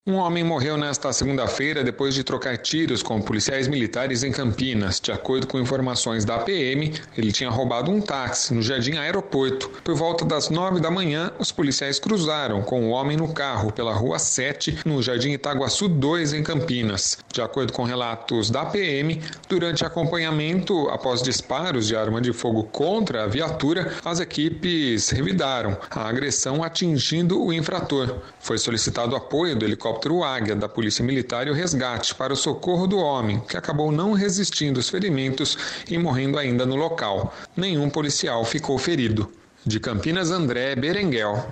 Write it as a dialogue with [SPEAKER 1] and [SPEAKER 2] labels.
[SPEAKER 1] Um homem morreu nesta segunda-feira depois de trocar tiros com policiais militares em Campinas. De acordo com informações da PM, ele tinha roubado um táxi no Jardim Aeroporto. Por volta das 9 da manhã, os policiais cruzaram com o homem no carro pela Rua 7, no Jardim Itaguaçu 2, em Campinas. De acordo com relatos da PM, durante acompanhamento após disparos de arma de fogo contra a viatura, as equipes revidaram a agressão atingindo o infrator. Foi solicitado apoio do helicóptero Águia da Polícia Militar e o resgate para o socorro do homem, que acabou não resistindo aos ferimentos e morrendo ainda no local. Nenhum policial ficou ferido. De Campinas, André Berenguel.